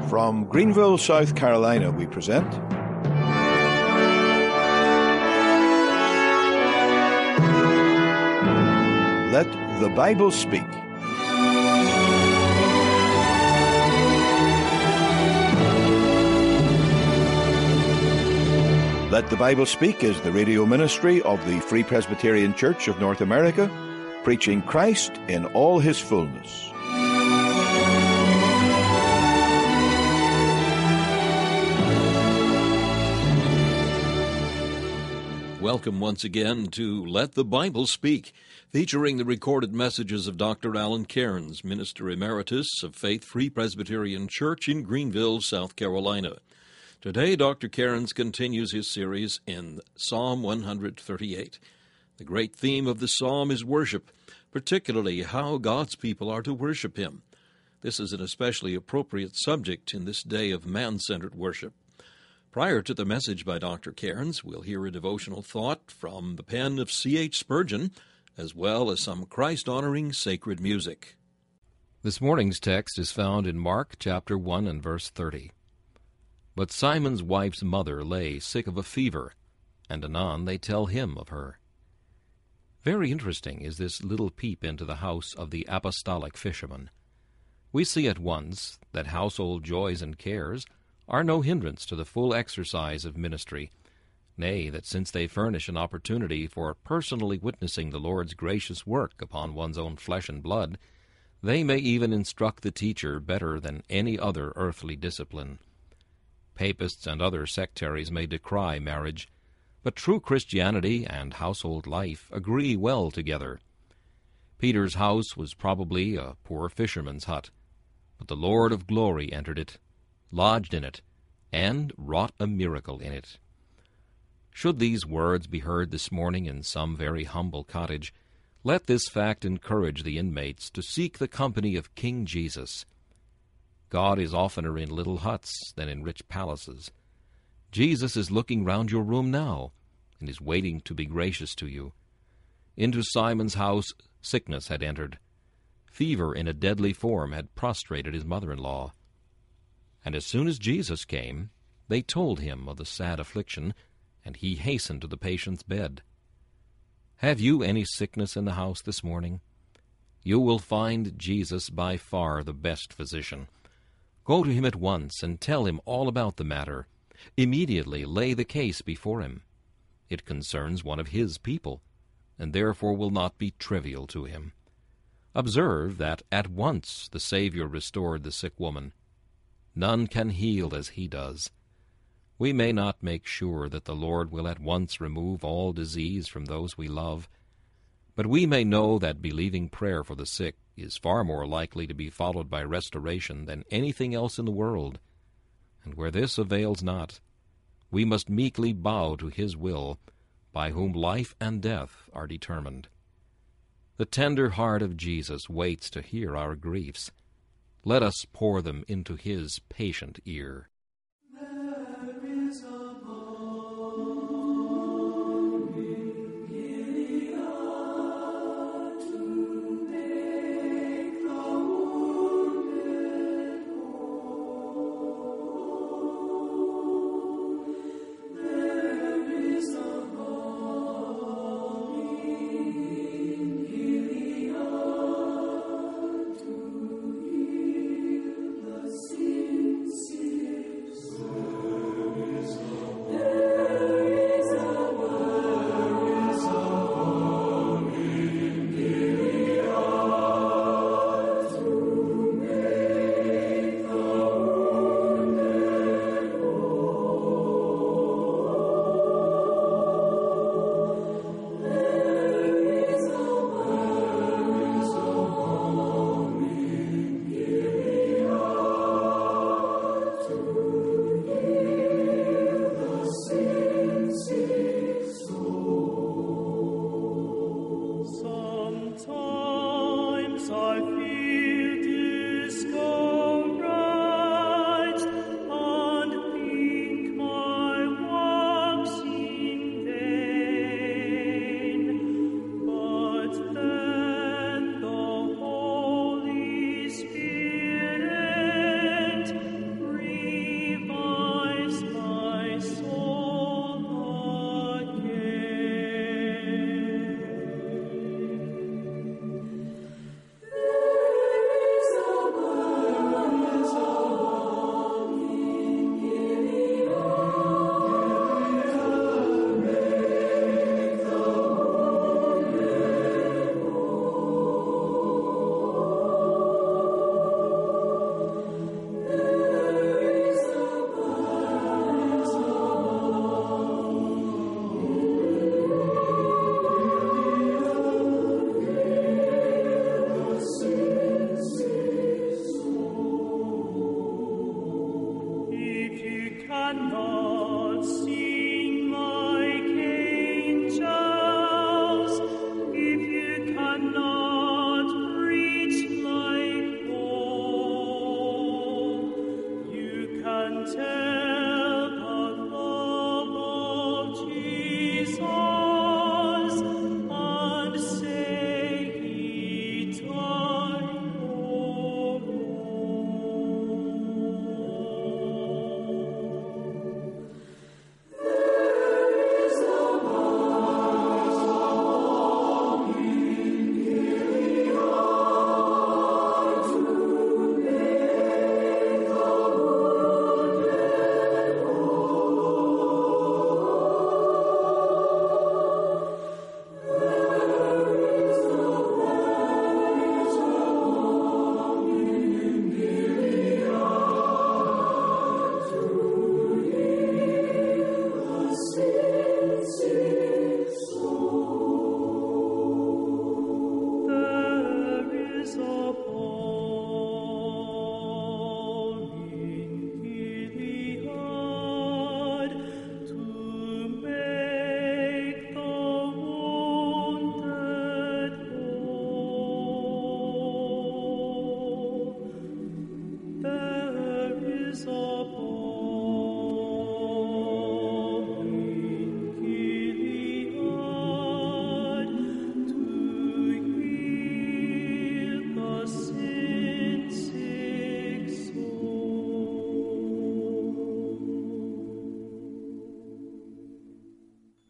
From Greenville, South Carolina, we present Let the Bible Speak. Let the Bible Speak is the radio ministry of the Free Presbyterian Church of North America, preaching Christ in all his fullness. Welcome once again to Let the Bible Speak, featuring the recorded messages of Dr. Alan Cairns, Minister Emeritus of Faith Free Presbyterian Church in Greenville, South Carolina. Today, Dr. Cairns continues his series in Psalm 138. The great theme of the psalm is worship, particularly how God's people are to worship him. This is an especially appropriate subject in this day of man-centered worship. Prior to the message by Dr. Cairns, we'll hear a devotional thought from the pen of C.H. Spurgeon, as well as some Christ-honoring sacred music. This morning's text is found in Mark chapter 1 and verse 30. But Simon's wife's mother lay sick of a fever, and anon they tell him of her. Very interesting is this little peep into the house of the apostolic fisherman. We see at once that household joys and cares are no hindrance to the full exercise of ministry, nay, that since they furnish an opportunity for personally witnessing the Lord's gracious work upon one's own flesh and blood, they may even instruct the teacher better than any other earthly discipline. Papists and other sectaries may decry marriage, but true Christianity and household life agree well together. Peter's house was probably a poor fisherman's hut, but the Lord of glory entered it, lodged in it, and wrought a miracle in it. Should these words be heard this morning in some very humble cottage, let this fact encourage the inmates to seek the company of King Jesus. God is oftener in little huts than in rich palaces. Jesus is looking round your room now, and is waiting to be gracious to you. Into Simon's house sickness had entered. Fever in a deadly form had prostrated his mother-in-law. And as soon as Jesus came, they told him of the sad affliction, and he hastened to the patient's bed. Have you any sickness in the house this morning? You will find Jesus by far the best physician. Go to him at once and tell him all about the matter. Immediately lay the case before him. It concerns one of his people, and therefore will not be trivial to him. Observe that at once the Savior restored the sick woman. None can heal as he does. We may not make sure that the Lord will at once remove all disease from those we love, but we may know that believing prayer for the sick is far more likely to be followed by restoration than anything else in the world. And where this avails not, we must meekly bow to his will, by whom life and death are determined. The tender heart of Jesus waits to hear our griefs. Let us pour them into his patient ear.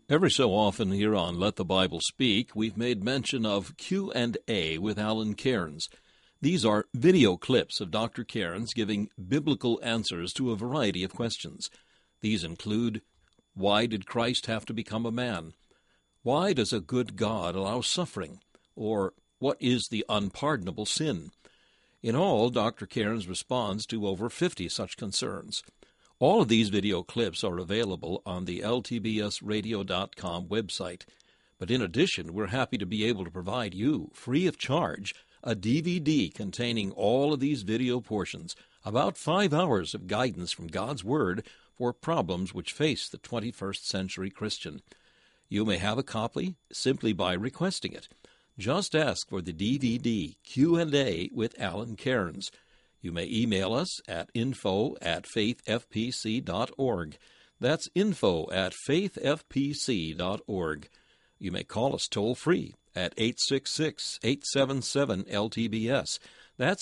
Every so often here on Let the Bible Speak, we've made mention of Q&A with Alan Cairns. These are video clips of Dr. Cairns giving biblical answers to a variety of questions. These include, why did Christ have to become a man? Why does a good God allow suffering? Or, what is the unpardonable sin? In all, Dr. Cairns responds to over 50 such concerns. All of these video clips are available on the ltbsradio.com website. But in addition, we're happy to be able to provide you, free of charge, a DVD containing all of these video portions, about 5 hours of guidance from God's Word for problems which face the 21st century Christian. You may have a copy simply by requesting it. Just ask for the DVD Q&A with Alan Cairns. You may email us at info@faithfpc.org. That's info@faithfpc.org. You may call us toll-free at 866-877-LTBS. That's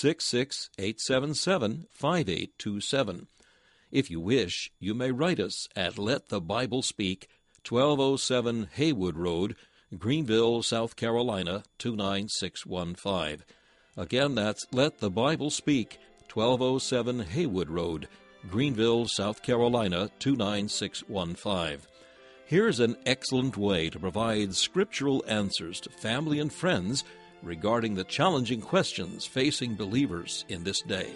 866-877-5827. If you wish, you may write us at Let the Bible Speak, 1207 Haywood Road, Greenville, South Carolina, 29615. Again, that's Let the Bible Speak, 1207 Haywood Road, Greenville, South Carolina, 29615. Here's an excellent way to provide scriptural answers to family and friends regarding the challenging questions facing believers in this day.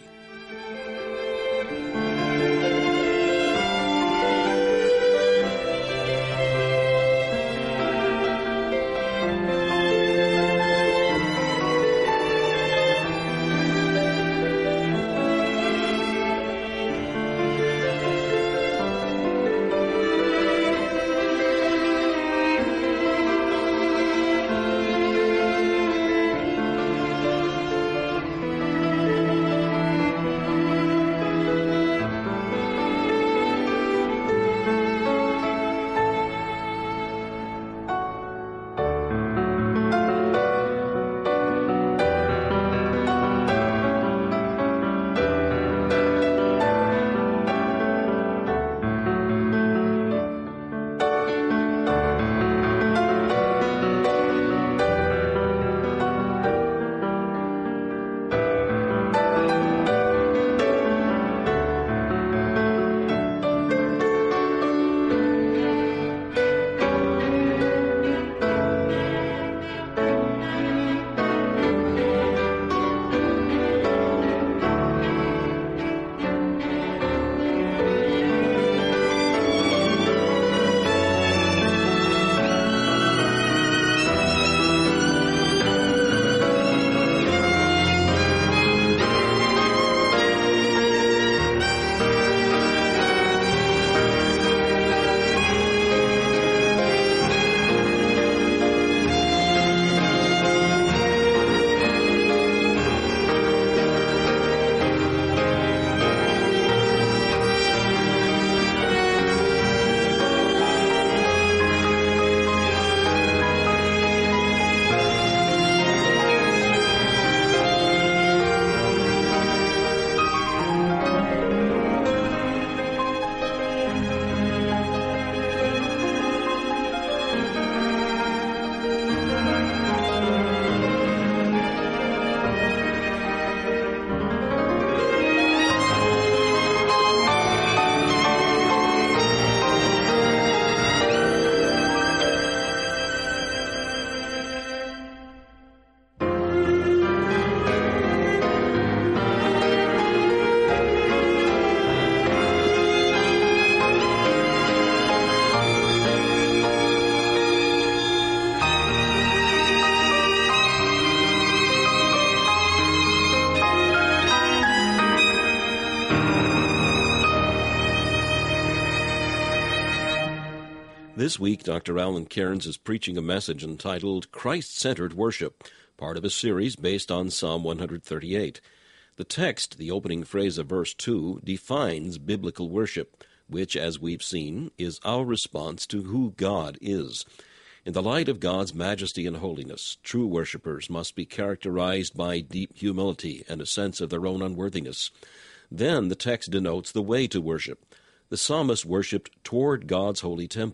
This week, Dr. Alan Cairns is preaching a message entitled Christ-Centered Worship, part of a series based on Psalm 138. The text, the opening phrase of verse 2, defines biblical worship, which, as we've seen, is our response to who God is. In the light of God's majesty and holiness, true worshipers must be characterized by deep humility and a sense of their own unworthiness. Then the text denotes the way to worship. The psalmist worshipped toward God's holy temple.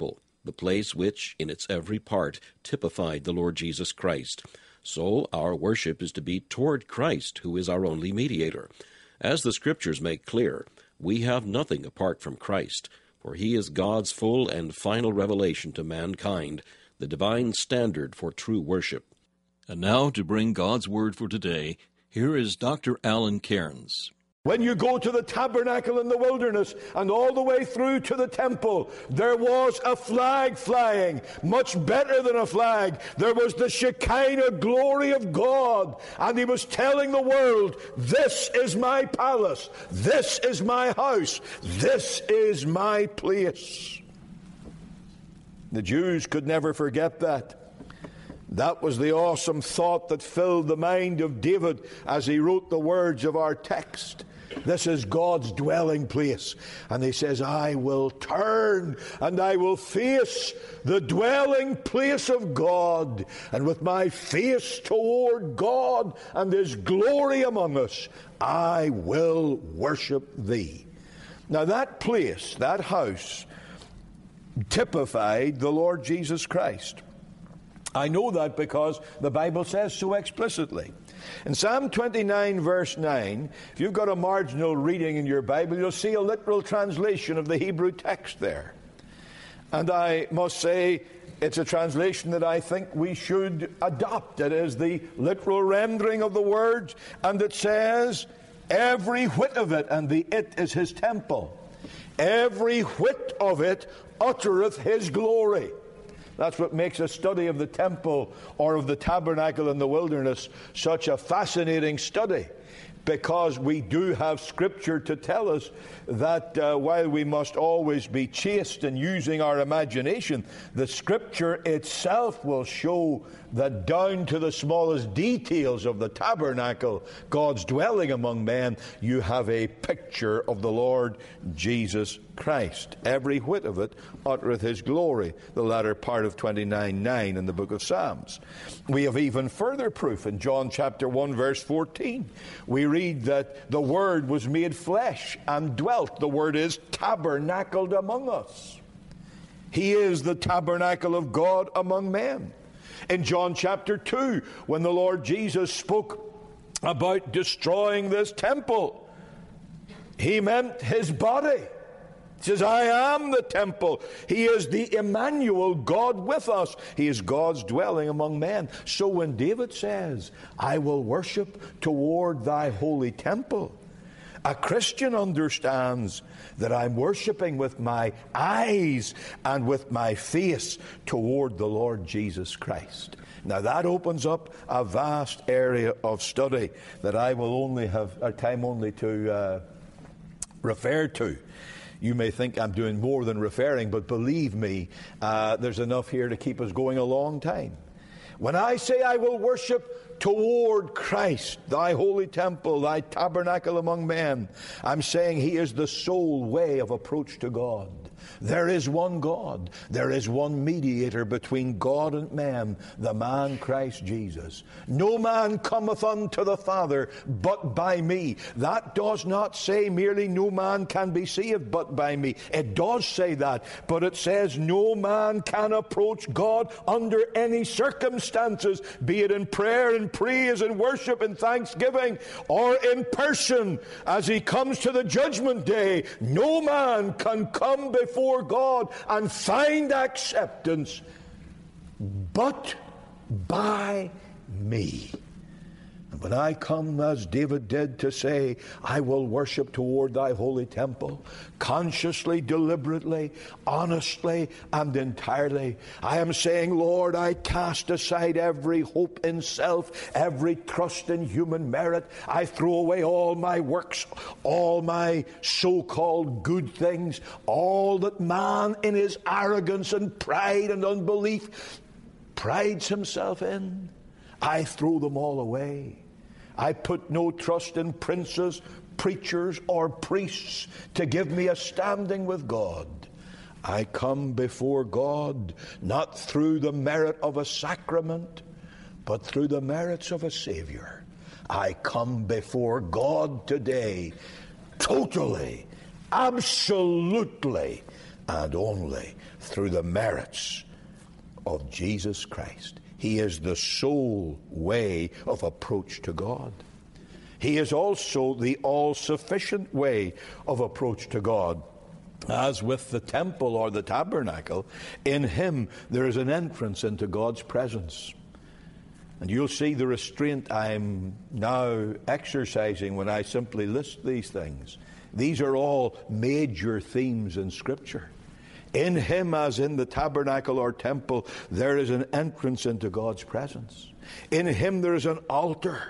the place which, in its every part, typified the Lord Jesus Christ. So our worship is to be toward Christ, who is our only mediator. As the Scriptures make clear, we have nothing apart from Christ, for he is God's full and final revelation to mankind, the divine standard for true worship. And now, to bring God's Word for today, here is Dr. Alan Cairns. When you go to the tabernacle in the wilderness and all the way through to the temple, there was a flag flying, much better than a flag. There was the Shekinah glory of God, and he was telling the world, this is my palace, this is my house, this is my place. The Jews could never forget that. That was the awesome thought that filled the mind of David as he wrote the words of our text. This is God's dwelling place. And he says, I will turn and I will face the dwelling place of God. And with my face toward God and his glory among us, I will worship thee. Now that place, that house, typified the Lord Jesus Christ. I know that because the Bible says so explicitly. In Psalm 29, verse 9, if you've got a marginal reading in your Bible, you'll see a literal translation of the Hebrew text there. And I must say, it's a translation that I think we should adopt. It is the literal rendering of the words, and it says, every whit of it, and the it is his temple, every whit of it uttereth his glory. That's what makes a study of the temple or of the tabernacle in the wilderness such a fascinating study, because we do have Scripture to tell us that while we must always be chaste in using our imagination, the Scripture itself will show that down to the smallest details of the tabernacle, God's dwelling among men, you have a picture of the Lord Jesus Christ. Every whit of it uttereth his glory, the latter part of 29:9 in the book of Psalms. We have even further proof in John chapter 1 verse 14. We read that the Word was made flesh and dwelt. The word is tabernacled among us. He is the tabernacle of God among men. In John chapter 2, when the Lord Jesus spoke about destroying this temple, he meant his body. He says, I am the temple. He is the Emmanuel, God with us. He is God's dwelling among men. So when David says, I will worship toward thy holy temple, a Christian understands that I'm worshiping with my eyes and with my face toward the Lord Jesus Christ. Now that opens up a vast area of study that I will only have time only to refer to. You may think I'm doing more than referring, but believe me, there's enough here to keep us going a long time. When I say I will worship toward Christ, thy holy temple, thy tabernacle among men, I'm saying he is the sole way of approach to God. There is one God. There is one mediator between God and man, the man Christ Jesus. No man cometh unto the Father but by me. That does not say merely no man can be saved but by me. It does say that, but it says no man can approach God under any circumstances, be it in prayer and praise and worship and thanksgiving, or in person as he comes to the judgment day. No man can come before God and find acceptance but by me. And when I come, as David did, to say, I will worship toward thy holy temple, consciously, deliberately, honestly, and entirely, I am saying, Lord, I cast aside every hope in self, every trust in human merit. I throw away all my works, all my so-called good things, all that man in his arrogance and pride and unbelief prides himself in. I throw them all away. I put no trust in princes, preachers, or priests to give me a standing with God. I come before God not through the merit of a sacrament, but through the merits of a Savior. I come before God today totally, absolutely, and only through the merits of Jesus Christ. He is the sole way of approach to God. He is also the all-sufficient way of approach to God. As with the temple or the tabernacle, in him there is an entrance into God's presence. And you'll see the restraint I'm now exercising when I simply list these things. These are all major themes in Scripture. In him, as in the tabernacle or temple, there is an entrance into God's presence. In him there is an altar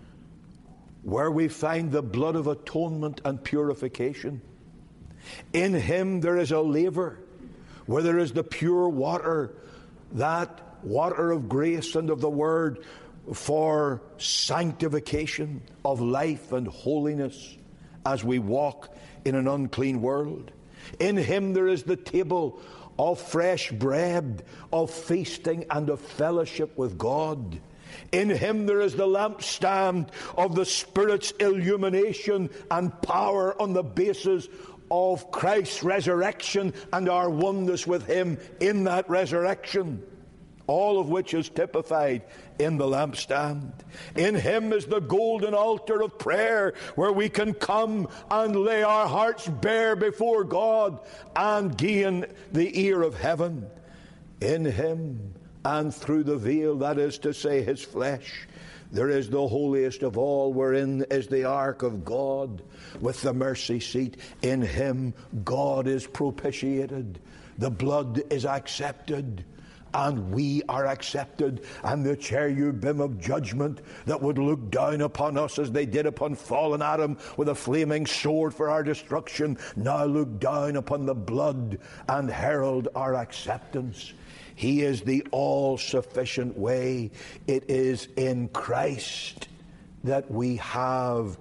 where we find the blood of atonement and purification. In him there is a laver where there is the pure water, that water of grace and of the word for sanctification of life and holiness as we walk in an unclean world. In him there is the table of fresh bread, of feasting and of fellowship with God. In him there is the lampstand of the Spirit's illumination and power on the basis of Christ's resurrection and our oneness with him in that resurrection, all of which is typified in the lampstand. In him is the golden altar of prayer where we can come and lay our hearts bare before God and gain the ear of heaven. In him and through the veil, that is to say his flesh, there is the holiest of all, wherein is the ark of God with the mercy seat. In him God is propitiated, the blood is accepted, and we are accepted. And the cherubim of judgment that would look down upon us as they did upon fallen Adam with a flaming sword for our destruction, now look down upon the blood and herald our acceptance. He is the all-sufficient way. It is in Christ that we have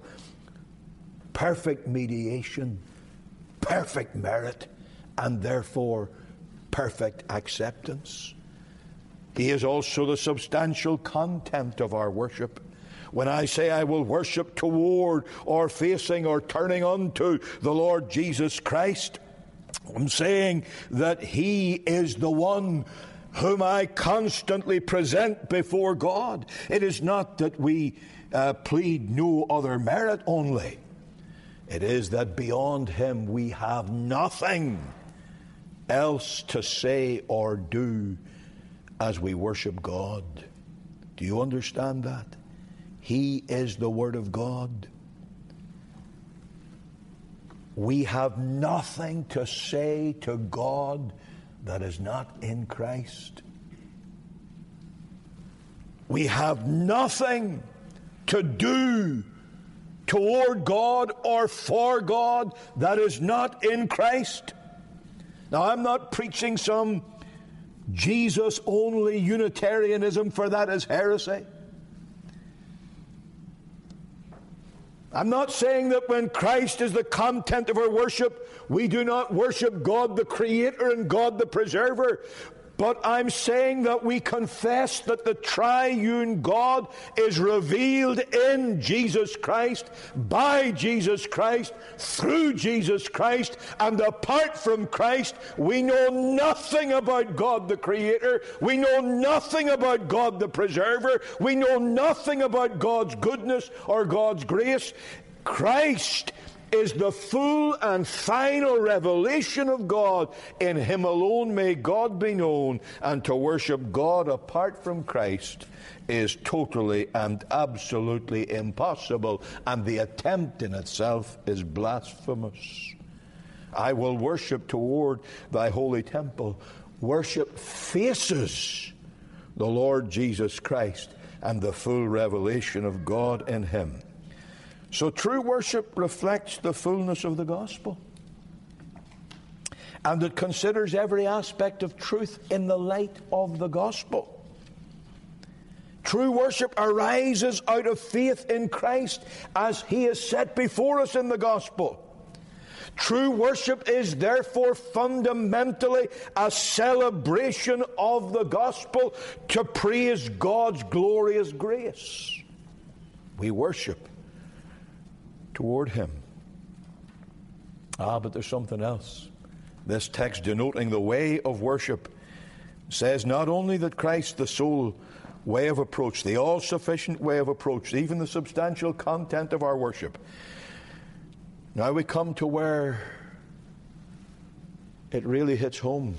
perfect mediation, perfect merit, and therefore perfect acceptance. He is also the substantial content of our worship. When I say I will worship toward or facing or turning unto the Lord Jesus Christ, I'm saying that he is the one whom I constantly present before God. It is not that we plead no other merit only. It is that beyond him we have nothing else to say or do as we worship God. Do you understand that? He is the Word of God. We have nothing to say to God that is not in Christ. We have nothing to do toward God or for God that is not in Christ. Now, I'm not preaching some Jesus-only Unitarianism, for that is heresy. I'm not saying that when Christ is the content of our worship, we do not worship God the Creator and God the Preserver. But I'm saying that we confess that the triune God is revealed in Jesus Christ, by Jesus Christ, through Jesus Christ, and apart from Christ, we know nothing about God the Creator, we know nothing about God the Preserver, we know nothing about God's goodness or God's grace. Christ is the full and final revelation of God. In him alone may God be known, and to worship God apart from Christ is totally and absolutely impossible, and the attempt in itself is blasphemous. I will worship toward thy holy temple. Worship faces the Lord Jesus Christ and the full revelation of God in him. So true worship reflects the fullness of the gospel, and it considers every aspect of truth in the light of the gospel. True worship arises out of faith in Christ as he is set before us in the gospel. True worship is therefore fundamentally a celebration of the gospel to praise God's glorious grace. We worship toward him. But there's something else. This text, denoting the way of worship, says not only that Christ, the sole way of approach, the all-sufficient way of approach, even the substantial content of our worship. Now we come to where it really hits home.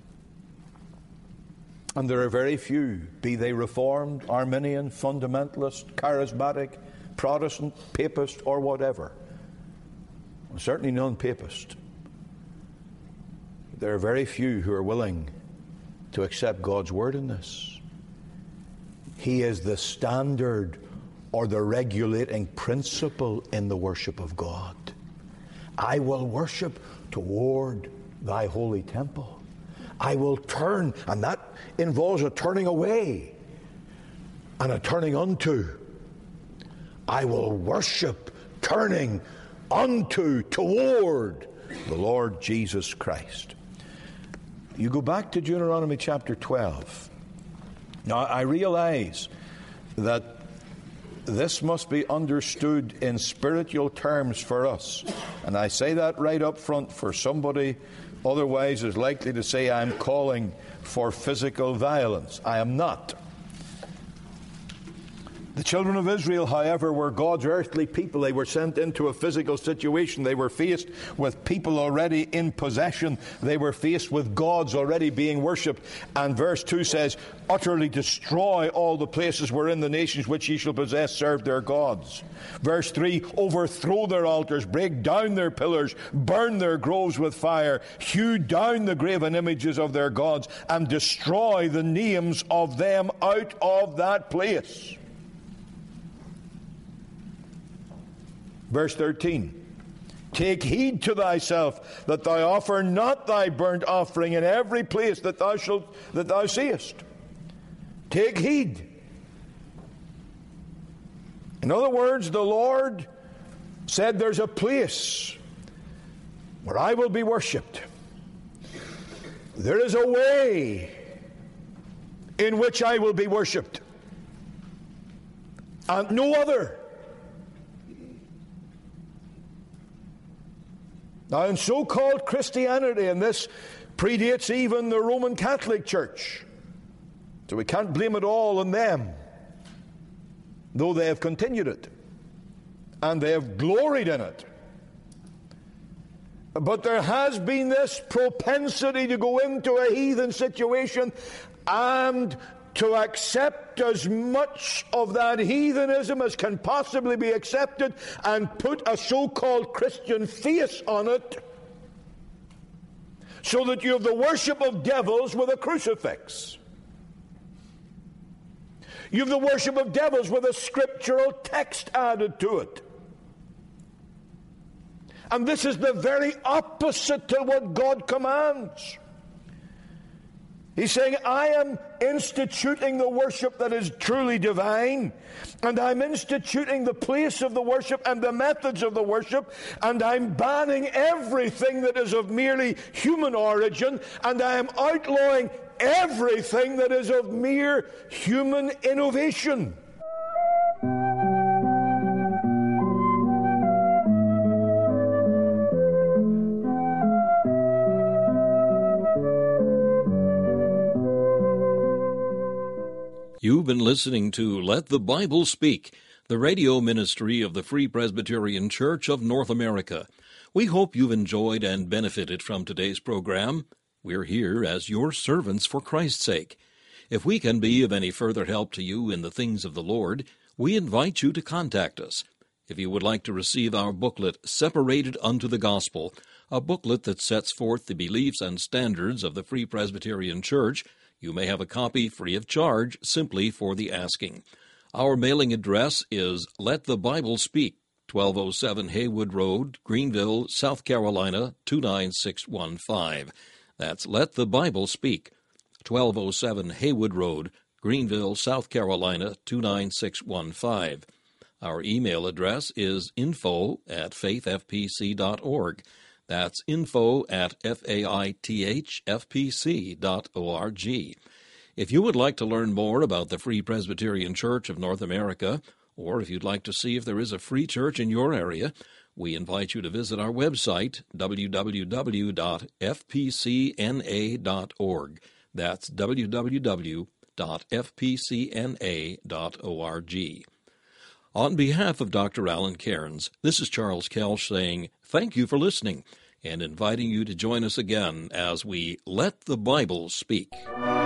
And there are very few, be they Reformed, Arminian, Fundamentalist, Charismatic, Protestant, Papist, or whatever. Well, certainly non-Papist. There are very few who are willing to accept God's word in this. He is the standard or the regulating principle in the worship of God. I will worship toward thy holy temple. I will turn, and that involves a turning away and a turning unto. I will worship turning unto, toward the Lord Jesus Christ. You go back to Deuteronomy chapter 12. Now, I realize that this must be understood in spiritual terms for us. And I say that right up front, for somebody otherwise is likely to say I'm calling for physical violence. I am not. The children of Israel, however, were God's earthly people. They were sent into a physical situation. They were faced with people already in possession. They were faced with gods already being worshipped. And verse 2 says, utterly destroy all the places wherein the nations which ye shall possess serve their gods. Verse 3, overthrow their altars, break down their pillars, burn their groves with fire, hew down the graven images of their gods, and destroy the names of them out of that place. Verse 13, take heed to thyself that thou offer not thy burnt offering in every place that thou seest. Take heed. In other words, the Lord said there's a place where I will be worshipped. There is a way in which I will be worshipped, and no other. Now, in so-called Christianity, and this predates even the Roman Catholic Church, so we can't blame it all on them, though they have continued it, and they have gloried in it. But there has been this propensity to go into a heathen situation and to accept as much of that heathenism as can possibly be accepted and put a so-called Christian face on it, so that you have the worship of devils with a crucifix. You have the worship of devils with a scriptural text added to it. And this is the very opposite to what God commands. He's saying, I am instituting the worship that is truly divine, and I'm instituting the place of the worship and the methods of the worship, and I'm banning everything that is of merely human origin, and I am outlawing everything that is of mere human innovation. You've been listening to Let the Bible Speak, the radio ministry of the Free Presbyterian Church of North America. We hope you've enjoyed and benefited from today's program. We're here as your servants for Christ's sake. If we can be of any further help to you in the things of the Lord, we invite you to contact us. If you would like to receive our booklet, Separated unto the Gospel, a booklet that sets forth the beliefs and standards of the Free Presbyterian Church, you may have a copy free of charge simply for the asking. Our mailing address is Let the Bible Speak, 1207 Haywood Road, Greenville, South Carolina, 29615. That's Let the Bible Speak, 1207 Haywood Road, Greenville, South Carolina, 29615. Our email address is info@faithfpc.org. That's info@faithfpc.org. If you would like to learn more about the Free Presbyterian Church of North America, or if you'd like to see if there is a free church in your area, We invite you to visit our website, www.fpcna.org. That's www.fpcna.org. On behalf of Dr. Alan Cairns, this is Charles Kelsch saying thank you for listening and inviting you to join us again as we Let the Bible Speak.